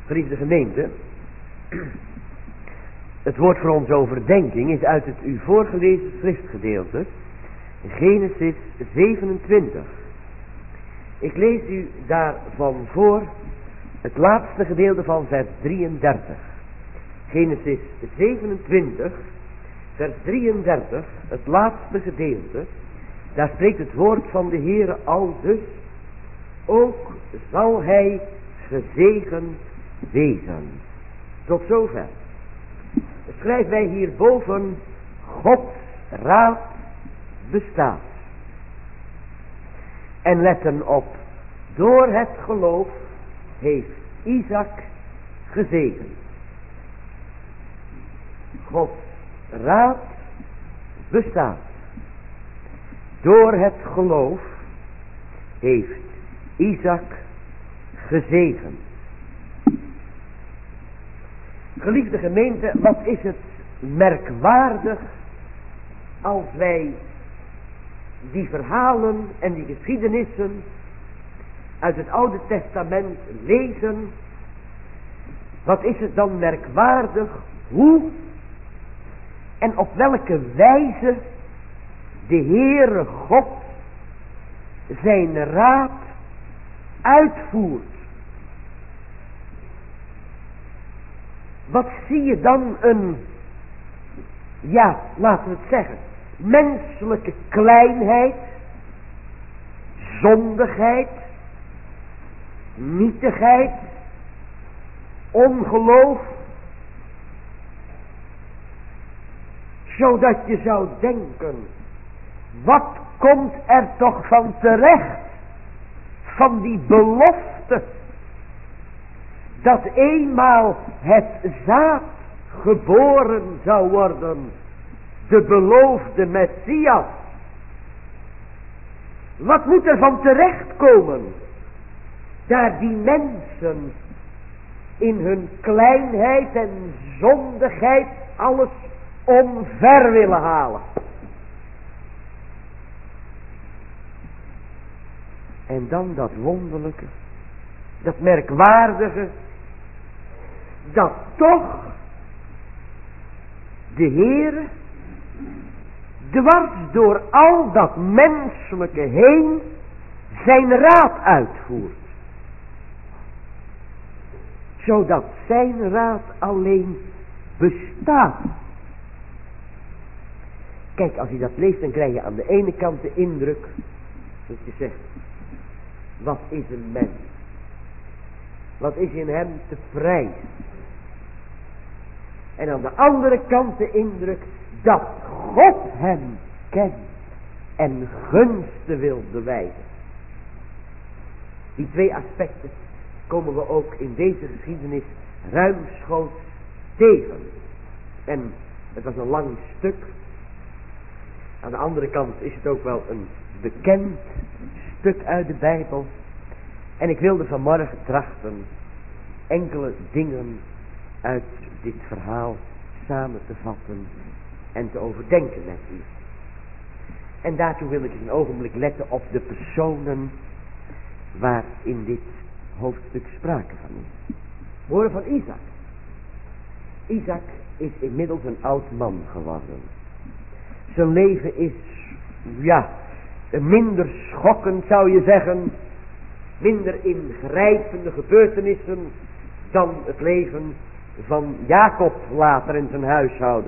Geliefde gemeente, het woord voor onze overdenking is uit het u voorgelezen schriftgedeelte, Genesis 27. Ik lees u daarvan voor het laatste gedeelte van vers 33. Genesis 27, vers 33, het laatste gedeelte. Daar spreekt het woord van de Heere aldus: ook zal hij gezegend wezen. Tot zover. Schrijven wij hierboven: Gods raad bestaat. En letten op: door het geloof heeft Isaac gezegend. Gods raad bestaat. Door het geloof heeft Isaac gezegend. Geliefde gemeente, wat is het merkwaardig als wij die verhalen en die geschiedenissen uit het Oude Testament lezen. Wat is het dan merkwaardig hoe en op welke wijze de Heere God zijn raad uitvoert. Wat zie je dan een, ja, laten we het zeggen, menselijke kleinheid, zondigheid, nietigheid, ongeloof, zodat je zou denken: wat komt er toch van terecht van die belofte dat eenmaal het zaad geboren zou worden, de beloofde Messias. Wat moet er van terechtkomen, daar die mensen in hun kleinheid en zondigheid alles omver willen halen. En dan dat wonderlijke, dat merkwaardige, dat toch de Heere dwars door al dat menselijke heen zijn raad uitvoert. Zodat zijn raad alleen bestaat. Kijk, als je dat leest, dan krijg je aan de ene kant de indruk dat je zegt: wat is een mens? Wat is in hem te prijzen? En aan de andere kant de indruk dat God hem kent en gunsten wil bewijzen. Die twee aspecten komen we ook in deze geschiedenis ruimschoots tegen. En het was een lang stuk. Aan de andere kant is het ook wel een bekend stuk uit de Bijbel. En ik wilde vanmorgen trachten enkele dingen uit dit verhaal samen te vatten en te overdenken met u. En daartoe wil ik eens een ogenblik letten op de personen waar in dit hoofdstuk sprake van is. We horen van Isaac. Isaac is inmiddels een oud man geworden. Zijn leven is, ja, minder schokkend zou je zeggen, minder ingrijpende gebeurtenissen dan het leven van Jacob later in zijn huishouden.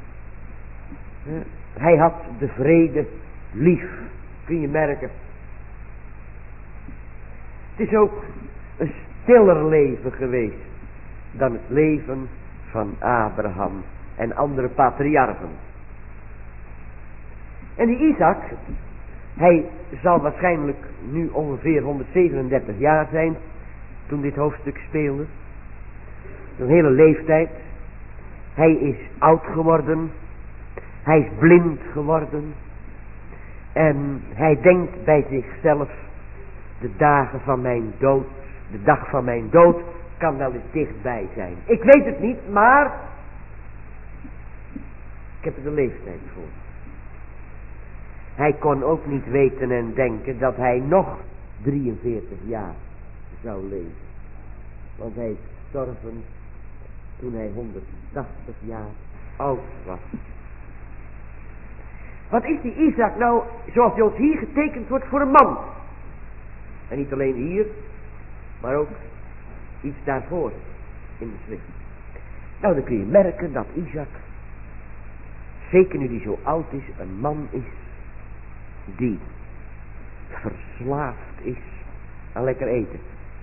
Hij had de vrede lief, kun je merken. Het is ook een stiller leven geweest dan het leven van Abraham en andere patriarchen. En die Isaac, hij zal waarschijnlijk nu ongeveer 137 jaar zijn toen dit hoofdstuk speelde. Een hele leeftijd. Hij is oud geworden. Hij is blind geworden. En hij denkt bij zichzelf: de dagen van mijn dood, de dag van mijn dood kan wel eens dichtbij zijn. Ik weet het niet, maar ik heb er de leeftijd voor. Hij kon ook niet weten en denken dat hij nog 43 jaar zou leven. Want hij is gestorven toen hij 180 jaar oud was. Wat is die Isaac nou, zoals hij ons hier getekend wordt, voor een man? En niet alleen hier, maar ook iets daarvoor in de schrift. Nou, dan kun je merken dat Isaac, zeker nu hij zo oud is, een man is die verslaafd is aan lekker eten.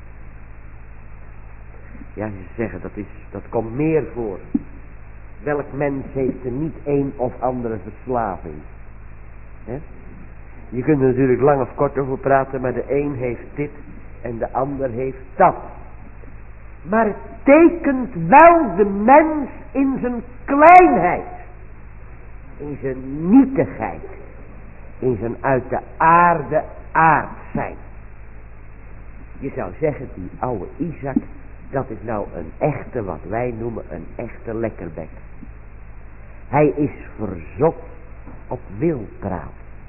Ja, ze zeggen dat komt meer voor. Welk mens heeft er niet een of andere verslaving? He? Je kunt er natuurlijk lang of kort over praten, maar de een heeft dit en de ander heeft dat. Maar het tekent wel de mens in zijn kleinheid, in zijn nietigheid, in zijn uit de aarde aard zijn. Je zou zeggen, die oude Isaac, dat is nou een echte, wat wij noemen een echte lekkerbek. Hij is verzot op wildpraat.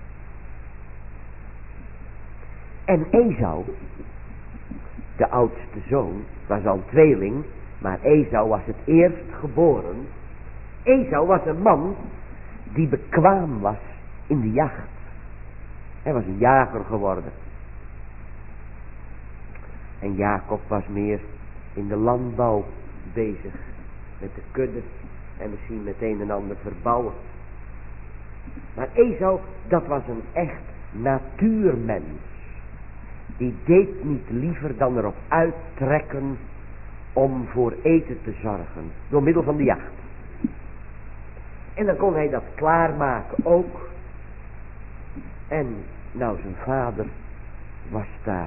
En Esau, de oudste zoon, was al tweeling, maar Esau was het eerst geboren. Esau was een man die bekwaam was in de jacht. Hij was een jager geworden. En Jacob was meer in de landbouw bezig, met de kudde en misschien met een en ander verbouwen. Maar Esau, dat was een echt natuurmens. Die deed niet liever dan erop uittrekken om voor eten te zorgen, door middel van de jacht. En dan kon hij dat klaarmaken ook. En nou, zijn vader was daar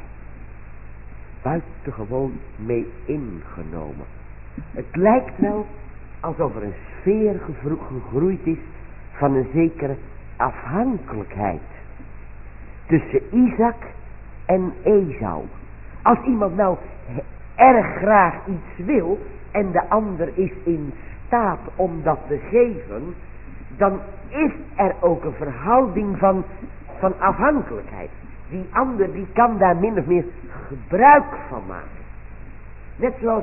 buitengewoon mee ingenomen. Het lijkt wel alsof er een sfeer gegroeid is van een zekere afhankelijkheid tussen Isaac en Esau. Als iemand nou erg graag iets wil en de ander is in staat om dat te geven, dan is er ook een verhouding van afhankelijkheid. Die ander die kan daar min of meer gebruik van maken. Net zoals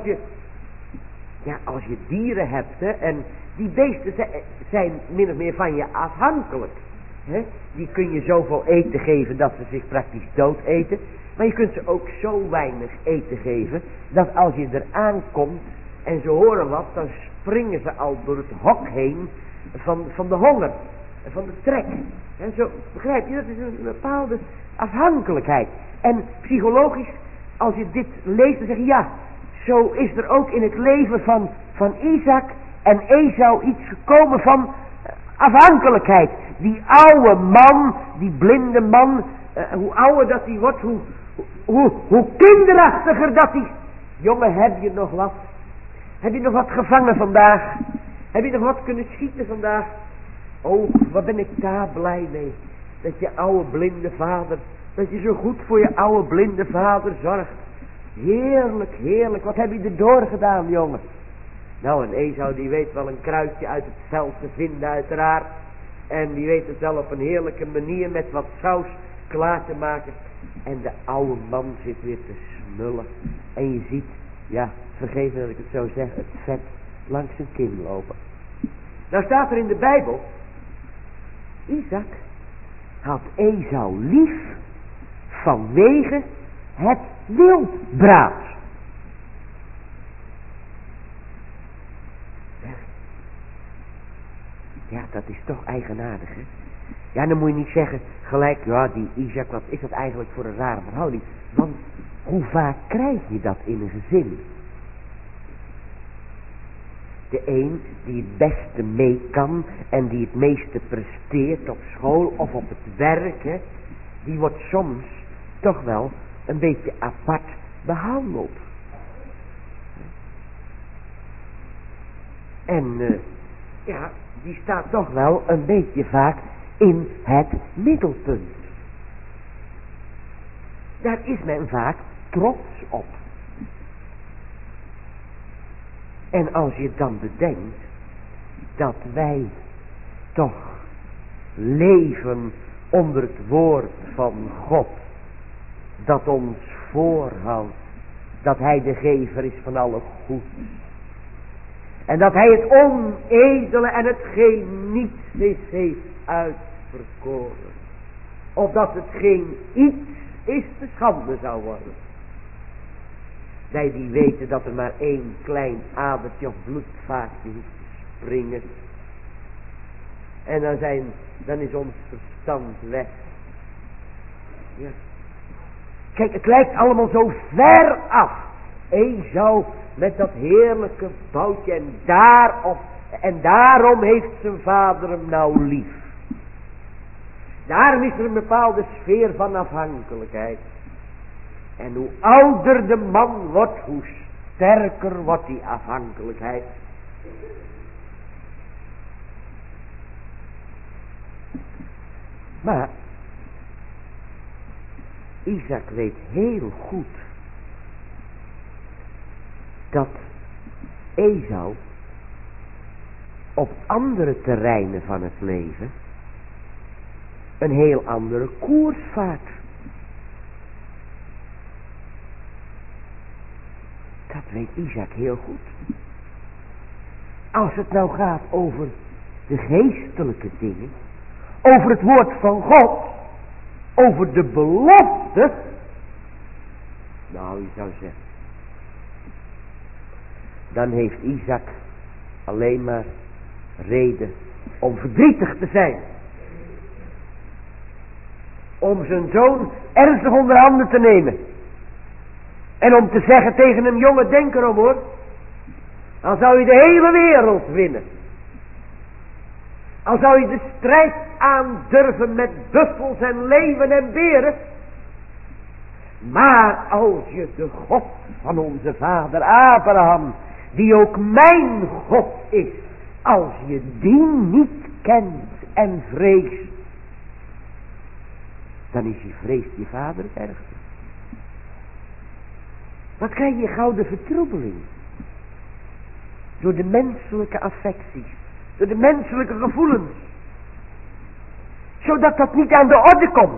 als je dieren hebt, hè, en die beesten zijn min of meer van je afhankelijk. Hè. Die kun je zoveel eten geven dat ze zich praktisch dood eten. Maar je kunt ze ook zo weinig eten geven dat als je eraan komt en ze horen wat, dan springen ze al door het hok heen van de honger, van de trek. En zo, begrijp je, dat is een bepaalde afhankelijkheid. En psychologisch, als je dit leest, dan zeg je ja, zo is er ook in het leven van Isaac en Esau iets gekomen van afhankelijkheid. Die oude man, die blinde man, hoe ouder dat hij wordt, hoe kinderachtiger dat hij... Jongen, heb je nog wat? Heb je nog wat gevangen vandaag? Heb je nog wat kunnen schieten vandaag? Oh, wat ben ik daar blij mee. Dat je oude blinde vader, dat je zo goed voor je oude blinde vader zorgt. Heerlijk, heerlijk. Wat heb je erdoor gedaan, jongen? Nou, en Esau die weet wel een kruidje uit het veld te vinden uiteraard. En die weet het wel op een heerlijke manier met wat saus klaar te maken. En de oude man zit weer te smullen. En je ziet, ja, vergeef me dat ik het zo zeg, het vet langs zijn kin lopen. Nou staat er in de Bijbel, Isaac had Esau lief vanwege het wildbraad. Ja, dat is toch eigenaardig, hè? Ja, dan moet je niet zeggen gelijk, ja, die Isaac, wat is dat eigenlijk voor een rare verhouding? Want hoe vaak krijg je dat in een gezin? De een die het beste mee kan en die het meeste presteert op school of op het werk, hè, die wordt soms toch wel een beetje apart behandeld. En ja, die staat toch wel een beetje vaak in het middelpunt. Daar is men vaak trots op. En als je dan bedenkt dat wij toch leven onder het woord van God, dat ons voorhoudt dat hij de gever is van alle goed. En dat hij het onedele en hetgeen niets is heeft uitverkoren. Opdat hetgeen iets is te schande zou worden. Zij die weten dat er maar één klein adertje of bloedvaatje hoeft te springen. En dan is ons verstand weg. Ja. Kijk, het lijkt allemaal zo ver af. Esau met dat heerlijke boutje en daarom heeft zijn vader hem nou lief. Daarom is er een bepaalde sfeer van afhankelijkheid. En hoe ouder de man wordt, hoe sterker wordt die afhankelijkheid. Maar Isaac weet heel goed dat Esau op andere terreinen van het leven een heel andere koers vaart. Dat weet Isaac heel goed. Als het nou gaat over de geestelijke dingen, over het woord van God, over de belofte, nou, je zou zeggen, dan heeft Isaac alleen maar reden om verdrietig te zijn. Om zijn zoon ernstig onder handen te nemen. En om te zeggen tegen hem, jongen, denk erom hoor. Dan zou je de hele wereld winnen. Al zou je de strijd aandurven met buffels en leeuwen en beren. Maar als je de God van onze vader Abraham, die ook mijn God is, als je die niet kent en vreest, dan is je vrees je vader het ergste. Wat krijg je gauw de vertroebeling? Door de menselijke affecties, door de menselijke gevoelens. Zodat dat niet aan de orde komt.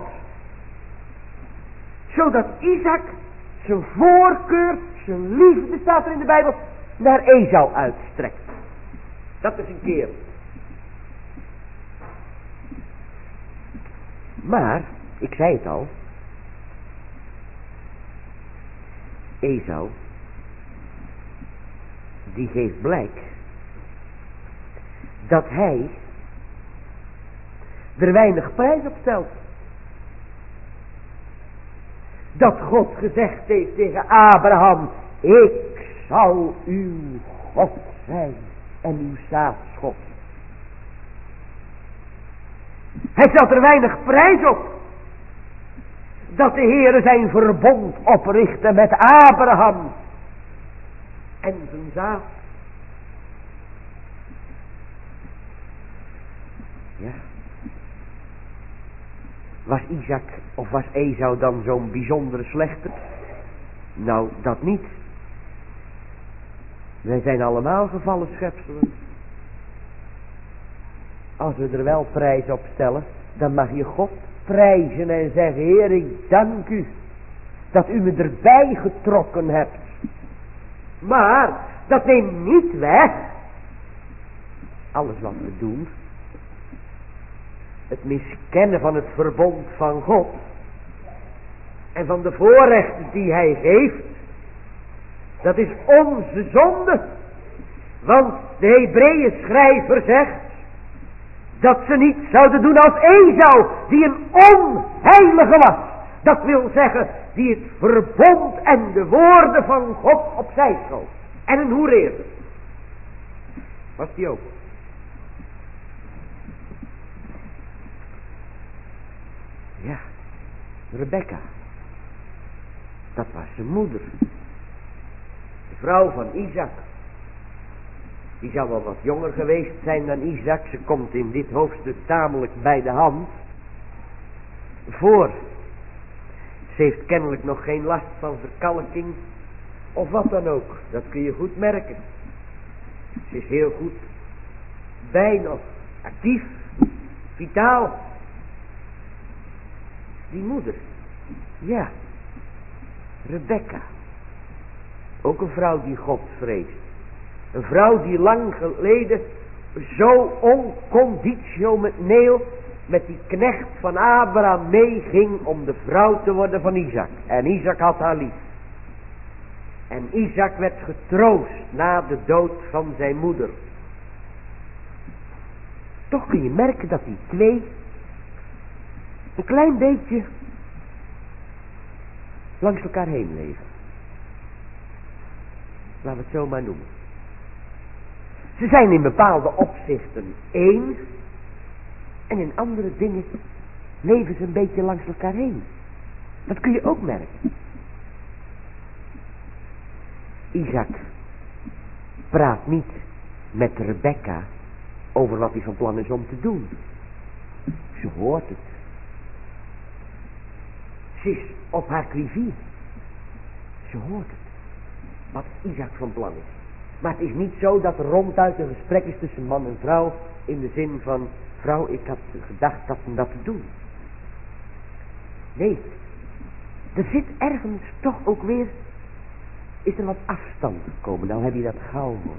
Zodat Isaac zijn voorkeur, zijn liefde, staat er in de Bijbel, naar Esau uitstrekt. Dat is een keer. Maar, ik zei het al, Esau, die geeft blijk dat hij er weinig prijs op stelt. Dat God gezegd heeft tegen Abraham, ik zal uw God zijn en uw zaadschot. Hij stelt er weinig prijs op dat de Heere zijn verbond oprichtte met Abraham en zijn zaad. Ja. Was Isaac of was Esau dan zo'n bijzondere slechter? Nou, dat niet. Wij zijn allemaal gevallen schepselen. Als we er wel prijs op stellen, dan mag je God prijzen en zeggen, Heer, ik dank u dat u me erbij getrokken hebt. Maar dat neemt niet weg alles wat we doen. Het miskennen van het verbond van God en van de voorrechten die hij geeft, dat is onze zonde. Want de Hebreeën schrijver zegt dat ze niet zouden doen als Esau, die een onheilige was. Dat wil zeggen, die het verbond en de woorden van God opzij schoof. En een hoereerde. Was die ook. Ja, Rebecca. Dat was zijn moeder. De vrouw van Isaac. Die zou wel wat jonger geweest zijn dan Isaac. Ze komt in dit hoofdstuk tamelijk bij de hand. Voor. Ze heeft kennelijk nog geen last van verkalking. Of wat dan ook. Dat kun je goed merken. Ze is heel goed. Bij nog. Actief. Vitaal. Die moeder. Ja. Rebecca. ook een vrouw die God vreest. Een vrouw die lang geleden zo onconditioneel met die knecht van Abraham meeging om de vrouw te worden van Isaac. En Isaac had haar lief. En Isaac werd getroost na de dood van zijn moeder. Toch kun je merken dat die twee een klein beetje langs elkaar heen leven. Laten we het zo maar noemen. Ze zijn in bepaalde opzichten één. En in andere dingen leven ze een beetje langs elkaar heen. Dat kun je ook merken. Isaac praat niet met Rebekka over wat hij van plan is om te doen. Ze hoort het. Ze is op haar quivier. Ze hoort het. Wat Isaac van plan is. Maar het is niet zo dat er ronduit een gesprek is tussen man en vrouw. In de zin van, vrouw, ik had gedacht dat en dat te doen. Nee. Er zit ergens toch ook weer, is er wat afstand gekomen. Nou heb je dat gauw hoor.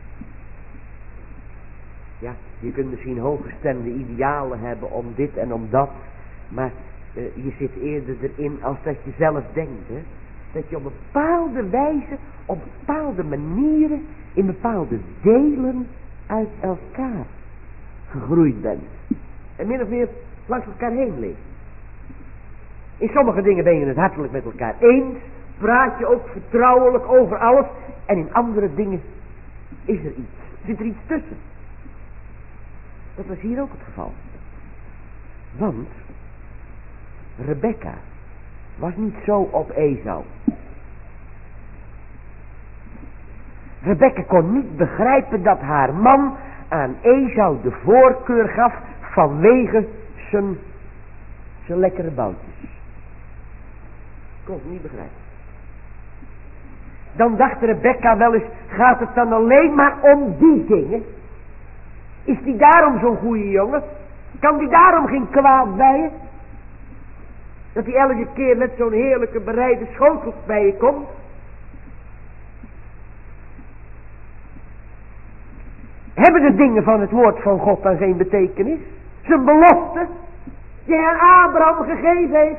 Ja, je kunt misschien hooggestemde idealen hebben om dit en om dat. Maar je zit eerder erin als dat je zelf denkt. Hè? Dat je op bepaalde wijze, op bepaalde manieren, in bepaalde delen uit elkaar gegroeid bent. En min of meer langs elkaar heen leeft. In sommige dingen ben je het hartelijk met elkaar eens. Praat je ook vertrouwelijk over alles. En in andere dingen is er iets. Zit er iets tussen. Dat was hier ook het geval. Want Rebekka was niet zo op Esau. Rebekka kon niet begrijpen dat haar man aan Esau de voorkeur gaf vanwege zijn lekkere boutjes. Kon ze niet begrijpen. Dan dacht Rebekka wel eens, gaat het dan alleen maar om die dingen? Is die daarom zo'n goede jongen? Kan die daarom geen kwaad bij je? Dat hij elke keer met zo'n heerlijke bereide schotel bij je komt? Hebben de dingen van het woord van God dan geen betekenis? Zijn belofte die hij aan Abraham gegeven heeft.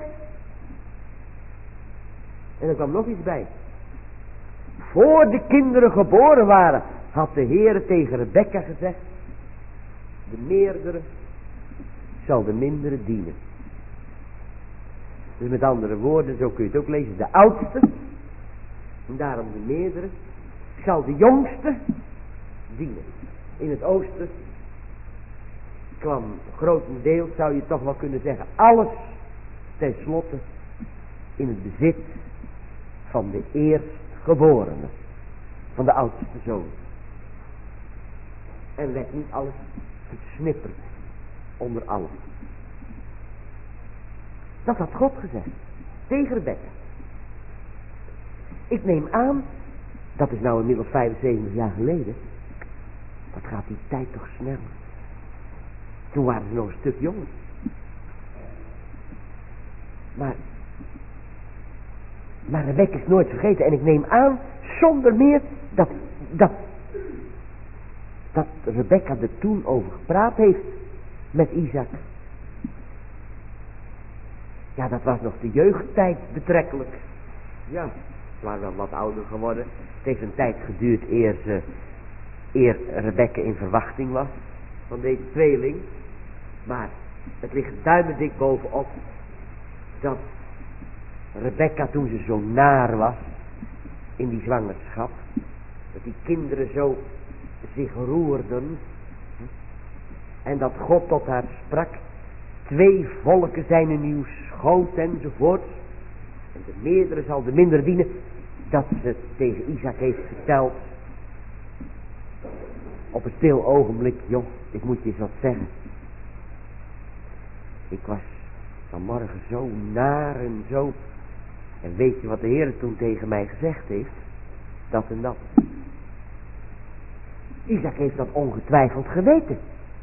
En er kwam nog iets bij. Voor de kinderen geboren waren, had de Heer tegen Rebekka gezegd, de meerdere zal de mindere dienen. Dus met andere woorden, zo kun je het ook lezen, de oudste, en daarom de meerdere, zal de jongste dienen. In het oosten kwam grotendeels, zou je toch wel kunnen zeggen, alles tenslotte in het bezit van de eerstgeborene, van de oudste zoon. En werd niet alles gesnipperd onder allen. Dat had God gezegd tegen Rebekka. Ik neem aan, dat is nou inmiddels 75 jaar geleden. Wat gaat die tijd toch snel. Toen waren ze nog een stuk jonger. Maar Rebekka is nooit vergeten. En ik neem aan, zonder meer, dat Rebekka er toen over gepraat heeft met Isaac. Ja, dat was nog de jeugdtijd betrekkelijk. Ja, ze waren wel wat ouder geworden. Het heeft een tijd geduurd eer Rebekka in verwachting was van deze tweeling. Maar het ligt duimendik bovenop dat Rebekka, toen ze zo naar was in die zwangerschap, dat die kinderen zo zich roerden en dat God tot haar sprak, 2 volken zijn in uw schoot enzovoort, en de meerdere zal de mindere dienen, dat ze tegen Isaac heeft verteld op een stil ogenblik, joh, ik moet je eens wat zeggen. Ik was vanmorgen zo naar en zo. En weet je wat de Heer toen tegen mij gezegd heeft? Dat en dat. Isaac heeft dat ongetwijfeld geweten.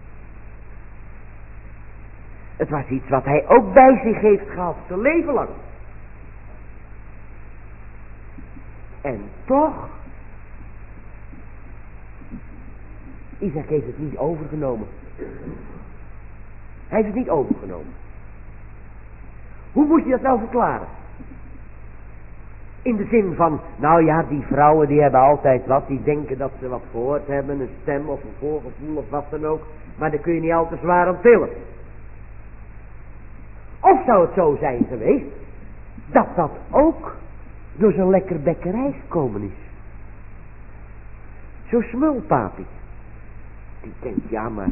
Het was iets wat hij ook bij zich heeft gehad, zijn leven lang. En toch, Isaac heeft het niet overgenomen. Hij heeft het niet overgenomen. Hoe moet je dat nou verklaren? In de zin van, nou ja, die vrouwen die hebben altijd wat, die denken dat ze wat gehoord hebben, een stem of een voorgevoel of wat dan ook, maar daar kun je niet al te zwaar aan tillen. Of zou het zo zijn geweest, dat dat ook door zo'n lekker bekkerij gekomen is. Zo'n smulpapi, die denkt, ja maar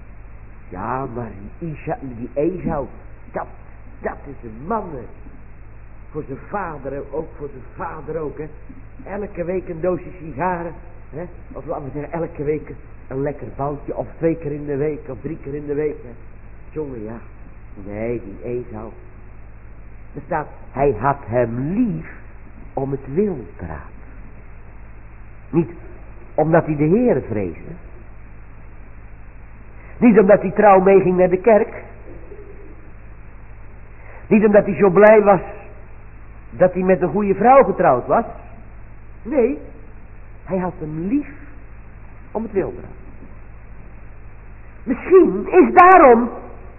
die Esau, dat is een man, hè. Voor zijn vader ook, hè. Elke week een doosje sigaren, hè. Of laten we zeggen, elke week een lekker boutje, of 2 keer in de week, of 3 keer in de week, hè. Jongen, ja. Nee, die Esau. Er staat, hij had hem lief om het wildbraad. Niet omdat hij de Heere vreesde. Niet omdat hij trouw meeging naar de kerk. Niet omdat hij zo blij was dat hij met een goede vrouw getrouwd was. Nee, hij had hem lief om het wildbraad. Misschien is daarom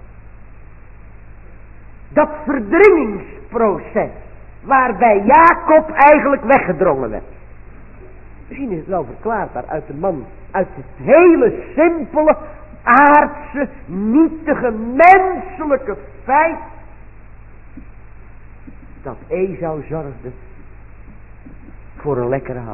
dat verdringingsproces waarbij Jacob eigenlijk weggedrongen werd. Misschien is het wel verklaarbaar uit de man, uit het hele simpele, aardse, nietige, menselijke feit dat Esau zorgde voor een lekkere hap.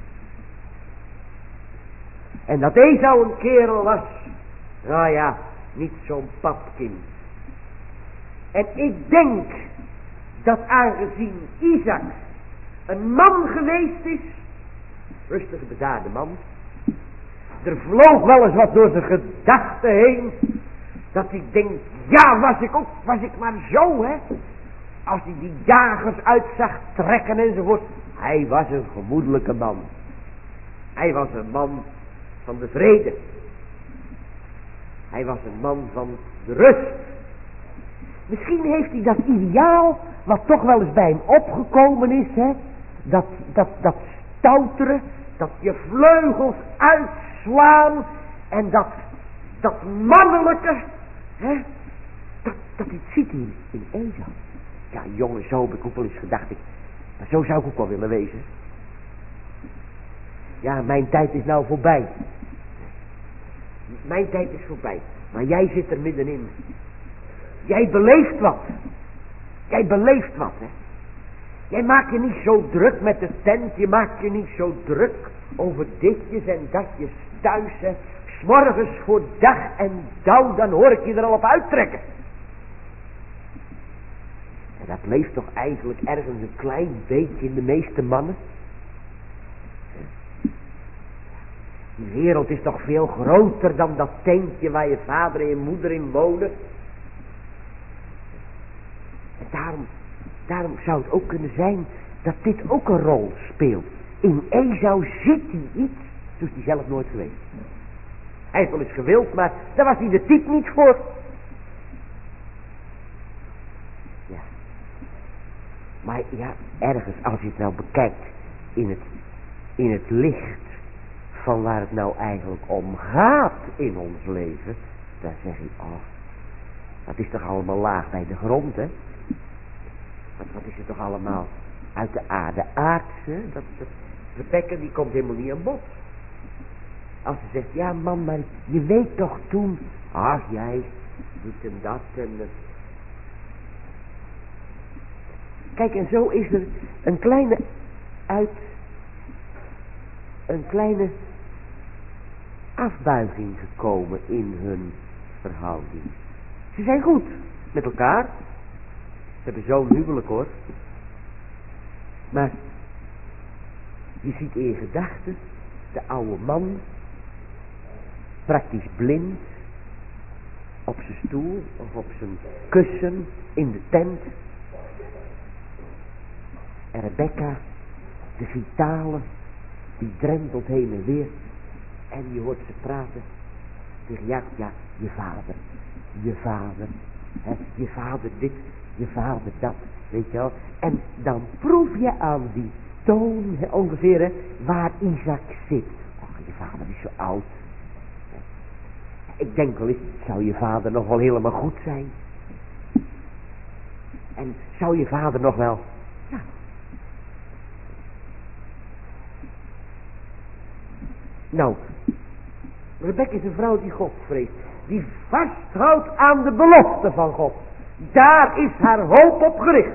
En dat Esau een kerel was, nou ja, niet zo'n papkind. En ik denk dat aangezien Isaac een man geweest is, rustige bedaarde man, er vloog wel eens wat door zijn gedachten heen, dat hij denkt, ja was ik maar zo, hè. Als hij die jagers uit zag trekken enzovoort. Hij was een gemoedelijke man. Hij was een man van de vrede. Hij was een man van de rust. Misschien heeft hij dat ideaal, wat toch wel eens bij hem opgekomen is, hè. Dat stouteren, dat je vleugels uitslaan en dat mannelijke, hè. Dat hij het ziet in Esau. Ja, jongen, zo heb ik ook wel eens gedacht. Maar zo zou ik ook wel willen wezen. Ja, mijn tijd is nou voorbij. Mijn tijd is voorbij. Maar jij zit er middenin. Jij beleeft wat. Hè. Jij maakt je niet zo druk met de tent. Je maakt je niet zo druk over ditjes en datjes thuis. Hè. 's Morgens voor dag en dauw, dan hoor ik je er al op uittrekken. En dat leeft toch eigenlijk ergens een klein beetje in de meeste mannen. Die wereld is toch veel groter dan dat tentje waar je vader en je moeder in wonen. En daarom zou het ook kunnen zijn dat dit ook een rol speelt. In Esau zit hij iets, dus hij zelf nooit geweest. Hij heeft wel eens gewild, maar daar was hij de type niet voor. Ja. Maar ja, ergens als je het nou bekijkt in het licht van waar het nou eigenlijk om gaat in ons leven, dan zeg je, oh, dat is toch allemaal laag bij de grond, hè? Wat is het toch allemaal uit de aarde aardse? Dat Rebecca die komt helemaal niet aan bod. Als ze zegt, ja man, maar je weet toch toen, ach jij, dit en dat en... Kijk, en zo is er een kleine afbuiging gekomen in hun verhouding. Ze zijn goed met elkaar. Ze hebben zo'n huwelijk hoor. Maar je ziet in je gedachten de oude man praktisch blind op zijn stoel of op zijn kussen in de tent. En Rebecca, de vitale, die drentelt heen en weer. En je hoort ze praten tegen Jacob, ja, je vader, hè, je vader dit, je vader dat, weet je wel. En dan proef je aan die toon, ongeveer, hè, waar Isaac zit. Och, je vader is zo oud. Ik denk wel eens, zou je vader nog wel helemaal goed zijn? En zou je vader nog wel... Ja. Nou, Rebekka is een vrouw die God vreest. Die vasthoudt aan de belofte van God. Daar is haar hoop op gericht.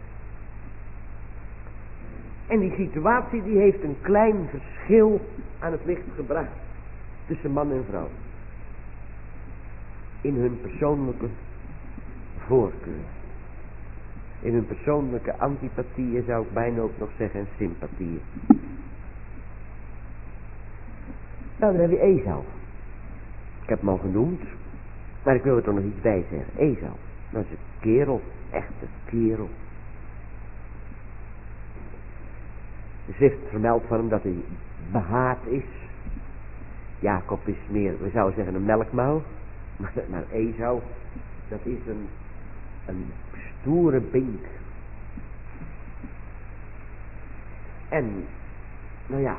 En die situatie die heeft een klein verschil aan het licht gebracht. Tussen man en vrouw. In hun persoonlijke voorkeur. In hun persoonlijke antipathieën, zou ik bijna ook nog zeggen, en sympathieën. Nou, dan heb je Esau. Ik heb hem al genoemd, maar ik wil er toch nog iets bij zeggen. Esau, dat is een kerel, echt een kerel. De schrift vermeldt van hem dat hij behaard is. Jacob is meer, we zouden zeggen, een melkmuil. Maar Esau, dat is een stoere bink. En, nou ja,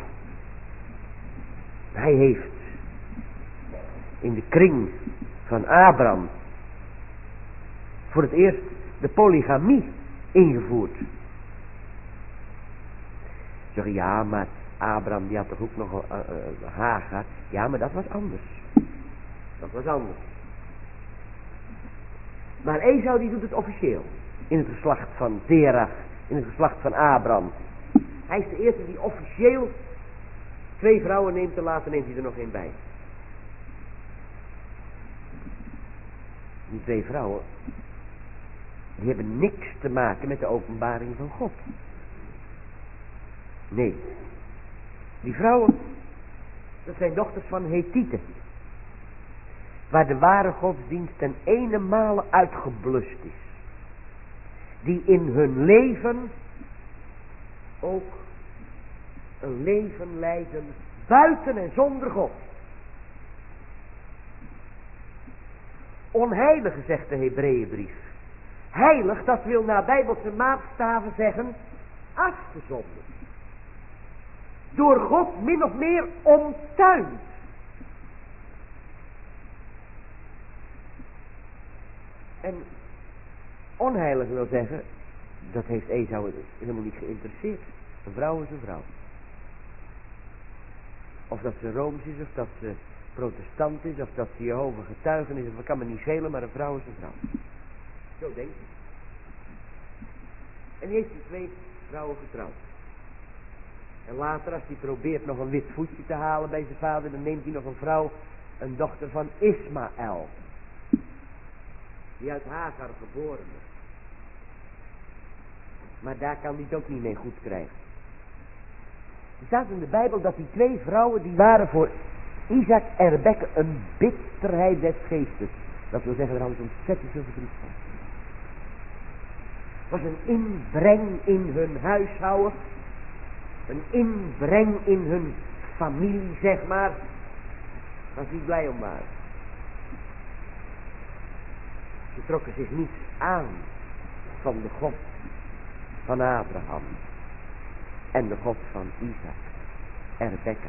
hij heeft in de kring van Abraham voor het eerst de polygamie ingevoerd. Zeg, ja, maar Abraham die had toch ook nog Hagar. Ja, maar dat was anders. Dat was anders. Maar Esau die doet het officieel. In het geslacht van Terach, in het geslacht van Abraham. Hij is de eerste die officieel 2 vrouwen neemt en later neemt hij er nog één bij. Die 2 vrouwen, die hebben niks te maken met de openbaring van God. Nee. Die vrouwen, dat zijn dochters van Hethieten. Waar de ware godsdienst ten ene uitgeblust is. Die in hun leven ook een leven leiden buiten en zonder God. Onheilige, zegt de Hebreeënbrief. Heilig, dat wil naar Bijbelse maatstaven zeggen, afgezonderd. Door God min of meer omtuind. En onheilig wil zeggen, dat heeft Esau helemaal niet geïnteresseerd. Een vrouw is een vrouw. Of dat ze Rooms is, of dat ze protestant is, of dat ze Jehovah getuigen is, dat kan me niet schelen, maar een vrouw is een vrouw. Zo denk ik. En die heeft die 2 vrouwen getrouwd. En later, als hij probeert nog een wit voetje te halen bij zijn vader, dan neemt hij nog een vrouw, een dochter van Ismaël. Die uit Hagar geboren is. Maar daar kan hij het ook niet mee goed krijgen. Er staat in de Bijbel dat die 2 vrouwen, die waren voor Isaac en Rebekka een bitterheid des geestes. Dat wil zeggen, er hadden ze ontzettend veel verdriet van. Het was een inbreng in hun huishouden. Een inbreng in hun familie, zeg maar. Waar ze niet blij om waren. Ze trokken zich niet aan van de God van Abraham. En de God van Isaac en Rebekka.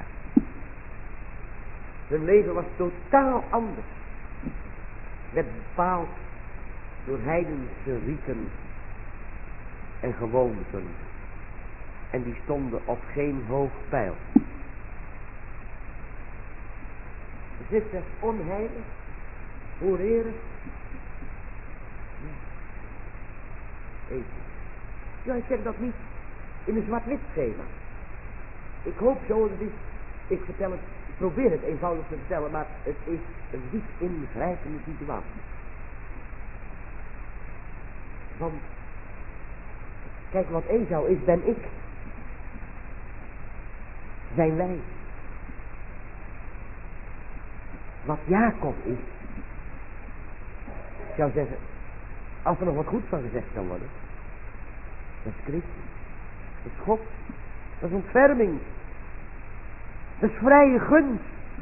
Hun leven was totaal anders. Werd bepaald door heidense riten en gewoonten. En die stonden op geen hoog pijl. De schrift zegt onheilig, hoererig. Ja, ik zeg dat niet in een zwart-wit schema. Ik hoop zo, dat is, ik probeer het eenvoudig te vertellen, maar het is een diep ingrijpende situatie. Want, kijk, wat Esau is, ben ik. Zijn wij. Wat Jacob is, ik zou zeggen, als er nog wat goed van gezegd kan worden, dat is Christus. Dat is God. Dat is ontferming. Dat is vrije gunst.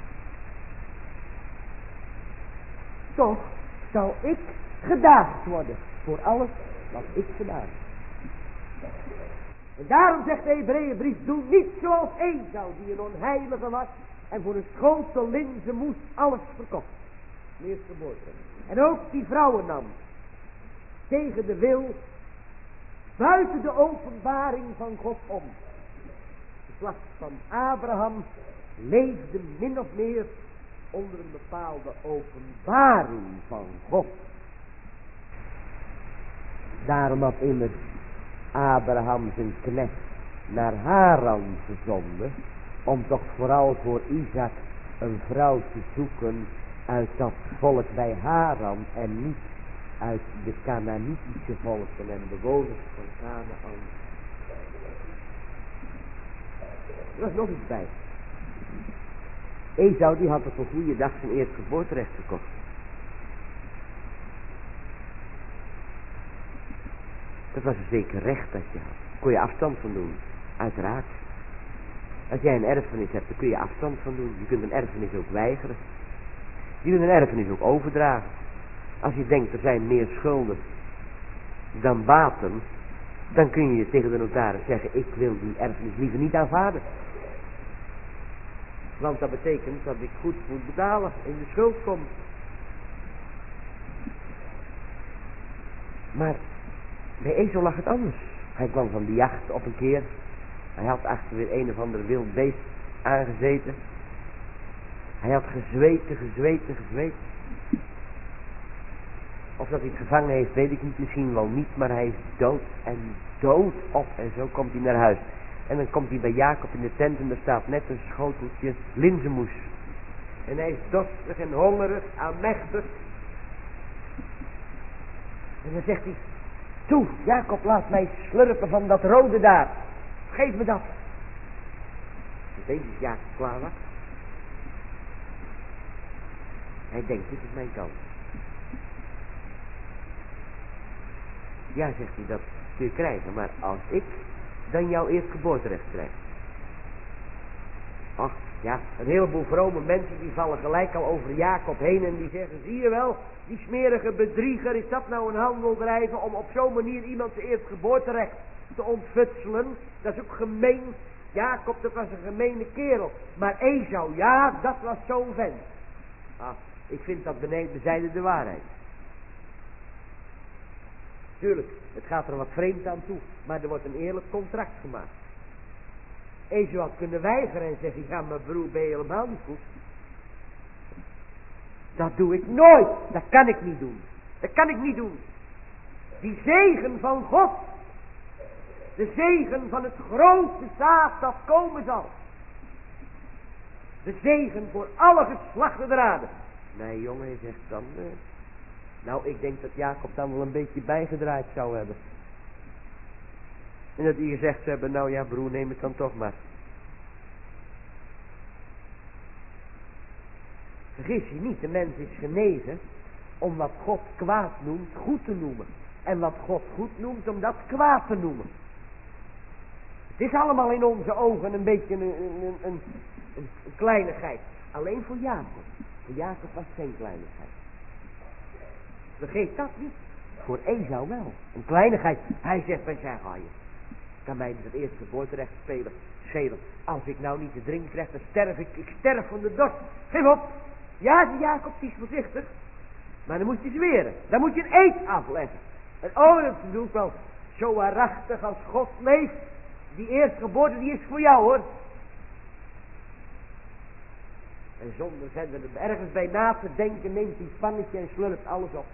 Toch zou ik gedaagd worden voor alles wat ik gedaan heb. En daarom zegt de Hebreeënbrief, doe niet zoals Esau, die een onheilige was en voor een schotel linzenmoes alles verkocht. De eerstgeboorte. En ook die vrouwen nam, tegen de wil, buiten de openbaring van God om. De geslacht van Abraham leefde min of meer onder een bepaalde openbaring van God. Daarom had immers Abraham zijn knecht naar Haran gezonden, om toch vooral voor Isaac een vrouw te zoeken uit dat volk bij Haran en niet uit de Canaanitische volken en bewoners van Canaan. Er was nog iets bij. Esau die had op een goede dag zijn eerstgeboorterecht gekocht. Dat was een zeker recht dat je had. Daar kon je afstand van doen. Uiteraard. Als jij een erfenis hebt, dan kun je afstand van doen. Je kunt een erfenis ook weigeren. Je kunt een erfenis ook overdragen. Als je denkt er zijn meer schulden dan baten, dan kun je tegen de notaris zeggen, ik wil die erfenis liever niet aanvaarden. Want dat betekent dat ik goed moet betalen, in de schuld kom. Maar bij Esau lag het anders. Hij kwam van de jacht op een keer. Hij had achter weer een of ander wild beest aangezeten. Hij had gezweten. Of dat hij het gevangen heeft, weet ik niet, misschien wel niet, maar hij is dood op. En zo komt hij naar huis. En dan komt hij bij Jacob in de tent en daar staat net een schoteltje linzenmoes. En hij is dorstig en hongerig, aanmächtig. En dan zegt hij, toe Jacob, laat mij slurpen van dat rode daar. Geef me dat. Deze is Jacob klaar was. Hij denkt, dit is mijn kans. Ja, zegt hij, dat kun je krijgen, maar als ik dan jouw eerstgeboorterecht krijg. Ach, ja, een heleboel vrome mensen die vallen gelijk al over Jacob heen en die zeggen, zie je wel, die smerige bedrieger, is dat nou een handel drijven om op zo'n manier iemand zijn eerstgeboorterecht te ontfutselen? Dat is ook gemeen. Jacob, dat was een gemene kerel. Maar Esau, ja, dat was zo'n vent. Ah, ik vind dat bezijden de waarheid. Tuurlijk, het gaat er wat vreemd aan toe, maar er wordt een eerlijk contract gemaakt. Esau had kunnen weigeren en zeggen, ja, mijn broer, ben je helemaal niet goed. Dat doe ik nooit. Dat kan ik niet doen. Dat kan ik niet doen. Die zegen van God, de zegen van het grote zaad dat komen zal. De zegen voor alle geslachten der aarde. Nee, jongen, je zegt dan, nou, ik denk dat Jacob dan wel een beetje bijgedraaid zou hebben. En dat die gezegd zou hebben, nou ja, broer, neem het dan toch maar. Vergis je niet, de mens is genezen om wat God kwaad noemt goed te noemen. En wat God goed noemt om dat kwaad te noemen. Het is allemaal in onze ogen een beetje een kleinigheid. Alleen voor Jacob. Voor Jacob was het geen kleinigheid. Vergeet dat niet. Voor Esau wel. Een kleinigheid. Hij zegt bij zijn gaaien. Kan mij dus het eerste geboorterecht schelen. Als ik nou niet te drinken krijg, dan sterf ik. Ik sterf van de dorst. Geef op. Ja, die Jacob, die is voorzichtig. Maar dan moet je zweren. Dan moet je een eed afleggen. En oh, dat bedoel ik wel. Zo waarachtig als God leeft. Die eerstgeboorte, die is voor jou, hoor. En zonder verder ergens bij na te denken, neemt die pannetje en slurpt alles op.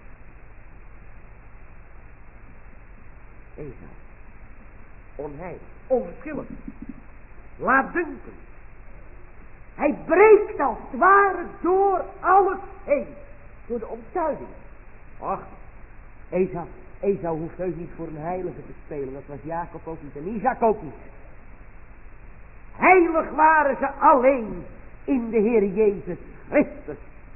Esau. Onheilig. Onverschillig. Laatdunkend. Hij breekt als het ware door alles heen. Door de omtuiging. Ach, Esau hoeft heus niet voor een heilige te spelen. Dat was Jacob ook niet en Isaac ook niet. Heilig waren ze alleen in de Heer Jezus Christus.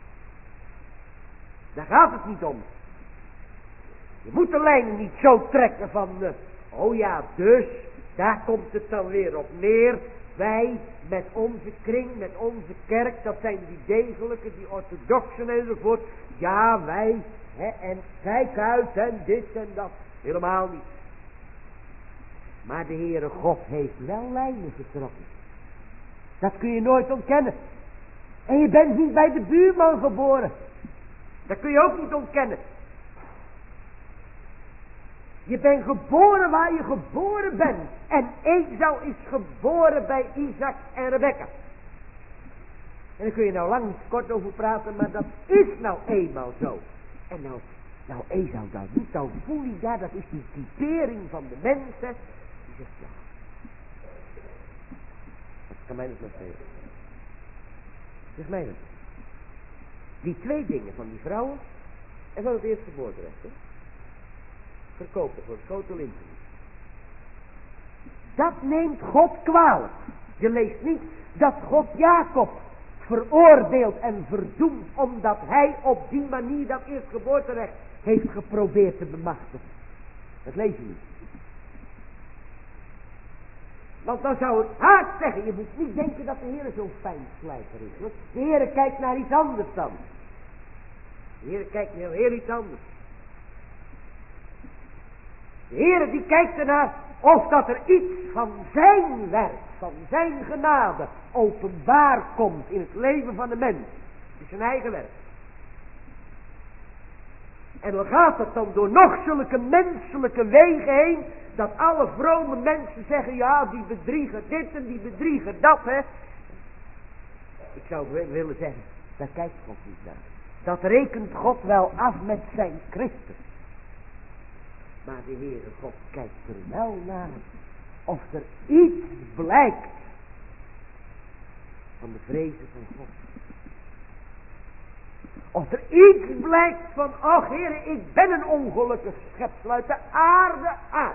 Daar gaat het niet om. Je moet de lijnen niet zo trekken van, oh ja, dus, daar komt het dan weer op neer. Wij met onze kring, met onze kerk, dat zijn die degelijke, die orthodoxen enzovoort. Ja, wij, en kijk uit en dit en dat. Helemaal niet. Maar de Heere God heeft wel lijnen getrokken. Dat kun je nooit ontkennen. En je bent niet bij de buurman geboren. Dat kun je ook niet ontkennen. Je bent geboren waar je geboren bent. En Esau is geboren bij Isaac en Rebekka. En daar kun je nou lang niet kort over praten, maar dat is nou eenmaal zo. En nou Esau dat doet, nou voel je daar, dat is die typering van de mensen. Die zegt, ja, dat kan mij dus nog schelen. Zeg mij dat. Die twee dingen van die vrouwen en van het eerste geboorterecht, hè? Verkopen voor schotel interview. Dat neemt God kwalijk. Je leest niet dat God Jacob veroordeelt en verdoemt omdat hij op die manier dat eerstgeboorterecht heeft geprobeerd te bemachtigen. Dat lees je niet. Want dan zou het haast zeggen, je moet niet denken dat de Heer zo'n fijn slijper is. Hoor. De Heer kijkt naar iets anders dan. De Heer kijkt naar heel iets anders. De Heer die kijkt ernaar of dat er iets van zijn werk, van zijn genade, openbaar komt in het leven van de mens. Het is zijn eigen werk. En dan gaat het dan door nog zulke menselijke wegen heen, dat alle vrome mensen zeggen, ja, die bedriegen dit en die bedriegen dat, hè. Ik zou willen zeggen, daar kijkt God niet naar. Dat rekent God wel af met zijn Christus. Maar de Heere God kijkt er wel naar of er iets blijkt van de vrezen van God. Of er iets blijkt van, ach Heere, ik ben een ongelukkig schepsel uit de aarde uit.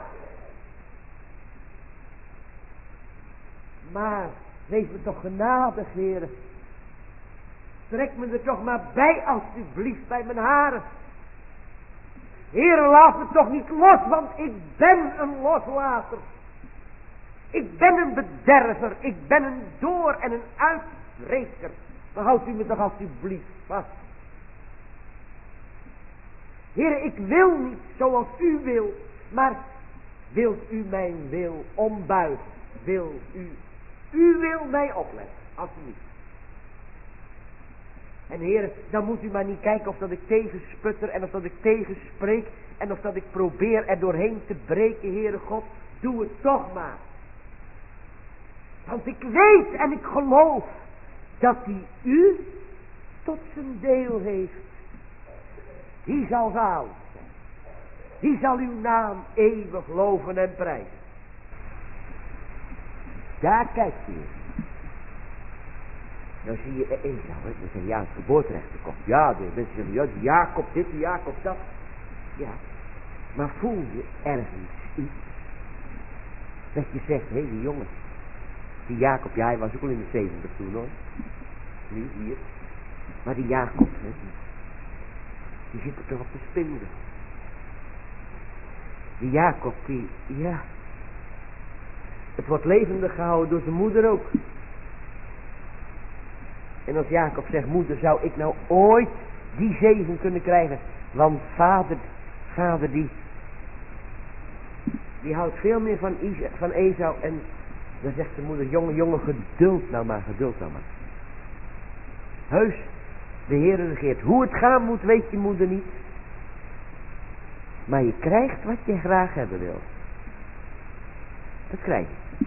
Maar wees me toch genadig, Heere. Trek me er toch maar bij, alsjeblieft, bij mijn haren. Heere, laat me toch niet los, want ik ben een loslater. Ik ben een bederver. Ik ben een door- en een uitbreker. Dan houdt u me toch alsjeblieft vast. Heere, ik wil niet zoals u wil, maar wilt u mijn wil ombuigen? U wil mij opleggen, alsjeblieft. En Heere, dan moet u maar niet kijken of dat ik tegensputter en of dat ik tegenspreek en of dat ik probeer er doorheen te breken, Heere God. Doe het toch maar. Want ik weet en ik geloof dat die u tot zijn deel heeft. Die zal zalig zijn. Die zal uw naam eeuwig loven en prijzen. Daar kijkt u. Nou zie je Esau, hè. Dan zeg je, ja, het geboorterecht komt. Ja, de mensen zeggen, ja, die Jacob dit, die Jacob dat. Ja, maar voel je ergens iets? Dat je zegt, hé, die jongen. Die Jacob, ja, hij was ook al in de 70 toen hoor. Niet hier. Maar die Jacob, hè, die zit er toch op de spindel. Die Jacob, die, ja. Het wordt levendig gehouden door zijn moeder ook. En als Jacob zegt, moeder, zou ik nou ooit die zegen kunnen krijgen? Want vader die houdt veel meer van Esau. En dan zegt de moeder, jongen, geduld nou maar. Heus, de Heer regeert. Hoe het gaan moet, weet je moeder niet. Maar je krijgt wat je graag hebben wil. Dat krijg je.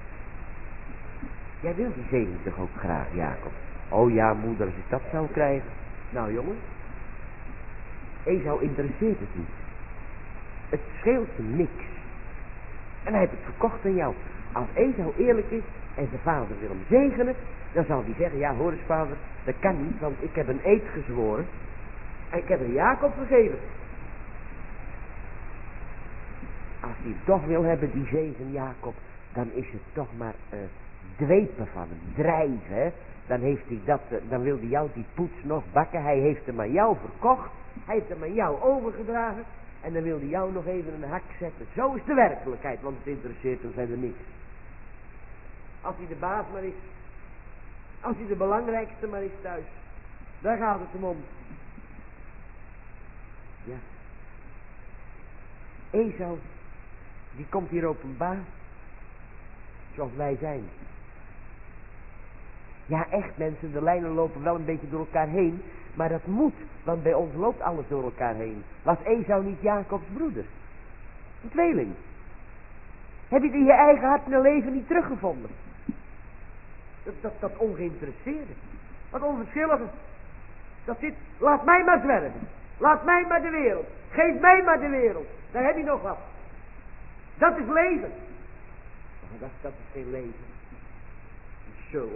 Jij wil die zegen toch ook graag, Jacob? Oh ja, moeder, als ik dat zou krijgen. Nou jongen, Esau interesseert het niet. Het scheelt hem niks. En hij heeft het verkocht aan jou. Als Esau eerlijk is en zijn vader wil hem zegenen, dan zal hij zeggen, ja hoor eens vader, dat kan niet, want ik heb een eed gezworen en ik heb een Jacob gegeven. Als hij het toch wil hebben, die zegen Jacob, dan is het toch maar dwepen van hem, drijven, hè. Dan heeft hij dat, dan wil hij jou die poets nog bakken. Hij heeft hem aan jou verkocht. Hij heeft hem aan jou overgedragen. En dan wil hij jou nog even een hak zetten. Zo is de werkelijkheid, want het interesseert hem verder niks. Als hij de baas maar is. Als hij de belangrijkste maar is thuis. Daar gaat het hem om. Ja. Esau, die komt hier openbaar. Zoals wij zijn. Ja, echt mensen, de lijnen lopen wel een beetje door elkaar heen. Maar dat moet, want bij ons loopt alles door elkaar heen. Was Esau niet Jacobs broeder? Een tweeling. Heb je het in je eigen hart en leven niet teruggevonden? Dat ongeïnteresseerde. Dat onverschillige. Dat dit, laat mij maar zwerven. Laat mij maar de wereld. Geef mij maar de wereld. Daar heb je nog wat. Dat is leven. Maar dat is geen leven. Zo.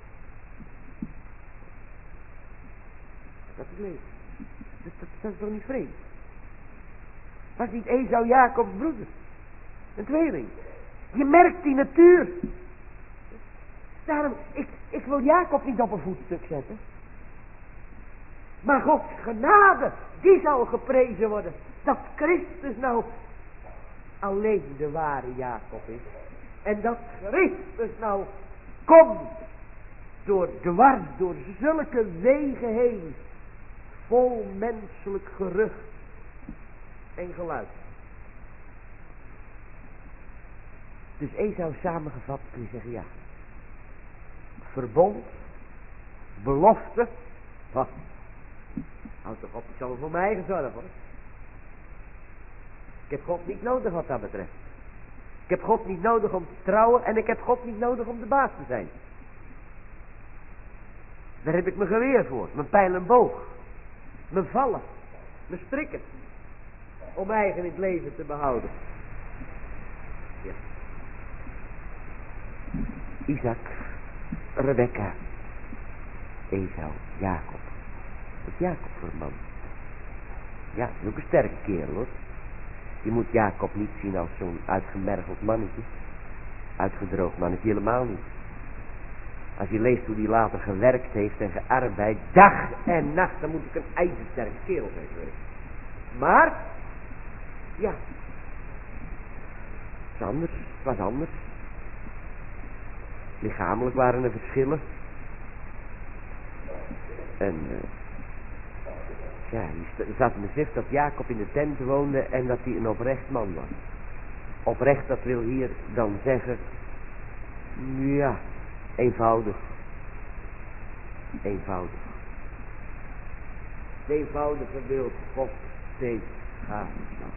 Dat is leven. Dat is toch niet vreemd? Was niet Esau Jacobs broeder? Een tweeling. Je merkt die natuur. Daarom, ik wil Jacob niet op een voetstuk zetten. Maar Gods genade, die zal geprezen worden. Dat Christus nou alleen de ware Jacob is. En dat Christus nou komt dwars door zulke wegen heen. Vol menselijk gerucht en geluid. Dus Esau samengevat kun je zeggen, ja. Verbond, belofte. Wat? Houd toch op, ik zal voor mijn eigen zorgen hoor. Ik heb God niet nodig wat dat betreft. Ik heb God niet nodig om te trouwen en ik heb God niet nodig om de baas te zijn. Daar heb ik mijn geweer voor, mijn pijl en boog. Mijn vallen, mijn strikken. Om eigen in het leven te behouden. Ja. Isaac, Rebecca, Esau, Jacob. Wat is Jacob voor een man? Ja, dat is ook een sterke kerel hoor. Je moet Jacob niet zien als zo'n uitgemergeld mannetje. Uitgedroogd mannetje, helemaal niet. Als je leest hoe hij later gewerkt heeft en gearbeid, dag en nacht, dan moet ik een ijzersterke kerel zijn geweest. Maar, ja, het was anders, het was anders. Lichamelijk waren er verschillen. En, ja, er zat in de schrift dat Jacob in de tent woonde en dat hij een oprecht man was. Oprecht, dat wil hier dan zeggen, ja, eenvoudig. Eenvoudig. De eenvoudige wil God steeds gaan.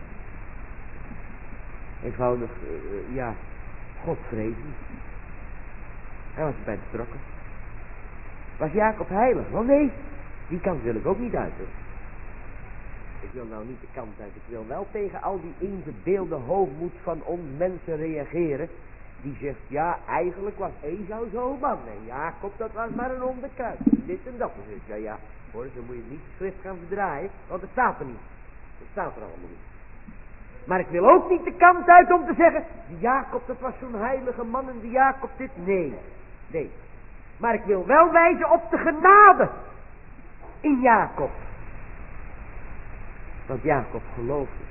Eenvoudig, ja, Godvrezend. Hij was erbij betrokken. Was Jacob heilig? Wel nee, die kant wil ik ook niet uit. Hoor. Ik wil nou niet de kant uit. Ik wil wel tegen al die ingebeelde hoogmoed van ons mensen reageren. Die zegt, ja, eigenlijk was Esau zo'n man. En Jacob, dat was maar een onderkruid. Dit en dat. Dus ja, hoor, dan moet je niet de schrift gaan verdraaien. Want het staat er niet. Het staat er allemaal niet. Maar ik wil ook niet de kant uit om te zeggen, die Jacob, dat was zo'n heilige man en die Jacob dit. Nee. Nee. Maar ik wil wel wijzen op de genade in Jacob. Want Jacob geloofde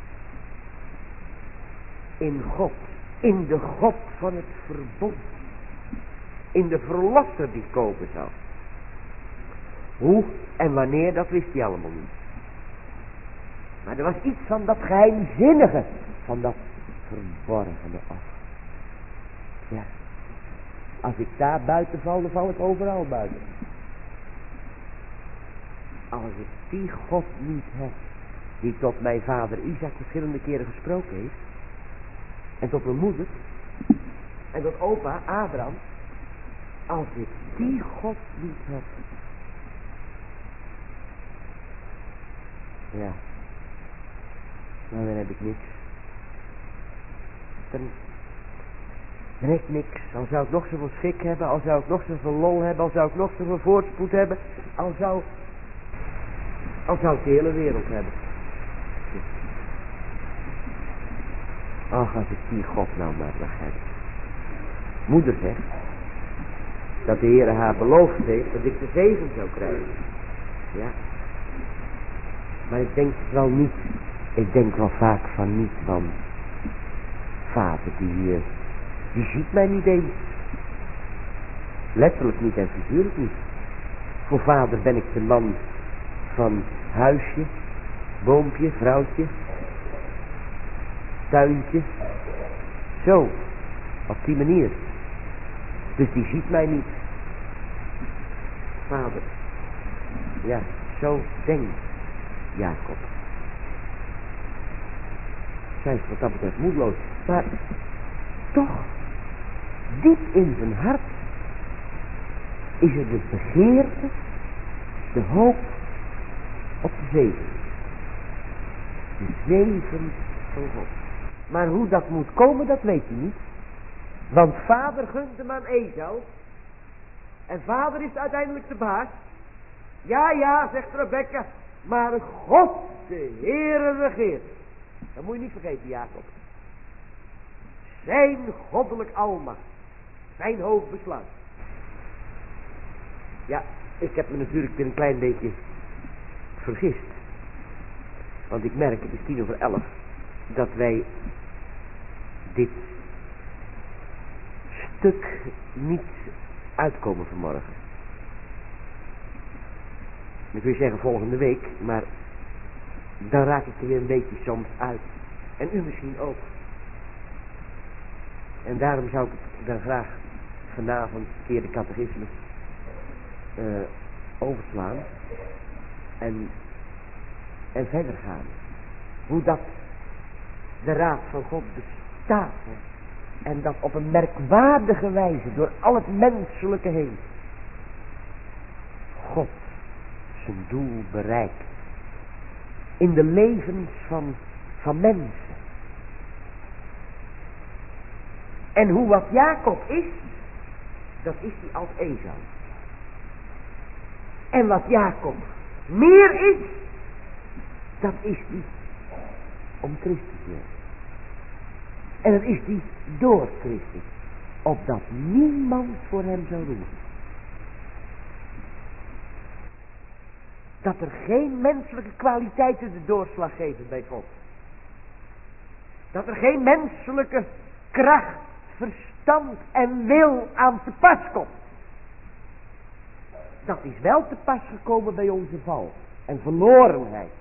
in God. In de God van het verbond. In de verlosser die komen zou. Hoe en wanneer, dat wist hij allemaal niet. Maar er was iets van dat geheimzinnige. Van dat verborgene af. Ja. Als ik daar buiten val, dan val ik overal buiten. Als ik die God niet heb, die tot mijn vader Isaac verschillende keren gesproken heeft, en tot mijn moeder, en tot opa Abraham, als ik die God niet heb, ja, nou dan heb ik niks. Dan heb ik niks. Al zou ik nog zoveel schik hebben, al zou ik nog zoveel lol hebben, al zou ik nog zoveel voorspoed hebben, al zou ik de hele wereld hebben. Ach, als ik die God nou maar mag hebben. Moeder zegt dat de Heer haar beloofd heeft dat ik de zegen zou krijgen. Ja. Maar ik denk wel niet. Ik denk wel vaak van niet, want vader die ziet mij niet eens. Letterlijk niet en figuurlijk niet. Voor vader ben ik de man van huisje, boompje, vrouwtje, tuintje, Zo, op die manier. Dus die ziet mij niet. Vader. Ja, zo denkt Jacob. Zij is wat dat betreft moedeloos. Maar toch, diep in zijn hart is er de begeerte, de hoop op de zegen. De zegen van God. Maar hoe dat moet komen, dat weet hij niet. Want vader gunt hem aan Esau. En vader is uiteindelijk de baas. Ja, ja, zegt Rebekka. Maar God, de Heere regeert. Dat moet je niet vergeten, Jacob. Zijn goddelijk almacht. Zijn hoog besluit. Ja, ik heb me natuurlijk weer een klein beetje vergist. Want ik merk, het is 10:10, dat wij dit stuk niet uitkomen vanmorgen. Dan kun je zeggen volgende week, maar dan raak ik er weer een beetje soms uit. En u misschien ook. En daarom zou ik dan graag vanavond een keer de catechisme overslaan. En verder gaan. Hoe dat de raad van God bestaat. En dat op een merkwaardige wijze door al het menselijke heen. God zijn doel bereikt. In de levens van mensen. En hoe wat Jacob is, dat is hij als Esau. En wat Jacob meer is, dat is hij om Christus willen. En dat is hij door Christus, opdat niemand voor hem zou roemen. Dat er geen menselijke kwaliteiten de doorslag geven bij God. Dat er geen menselijke kracht, verstand en wil aan te pas komt. Dat is wel te pas gekomen bij onze val en verlorenheid.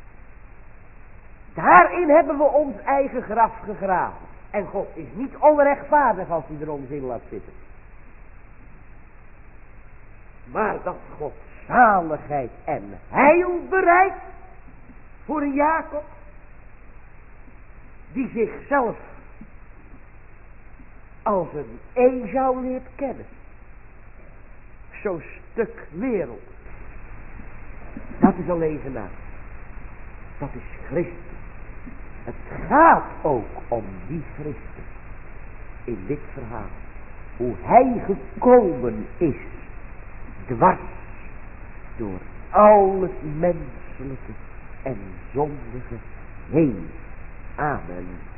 Daarin hebben we ons eigen graf gegraven. En God is niet onrechtvaardig als hij er ons in laat zitten. Maar dat God zaligheid en heil bereikt voor een Jacob die zichzelf als een Esau leert kennen. Zo'n stuk wereld. Dat is alleen genade. Dat is Christus. Het gaat ook om die Christus in dit verhaal. Hoe hij gekomen is, dwars door al het menselijke en zondige heen. Amen.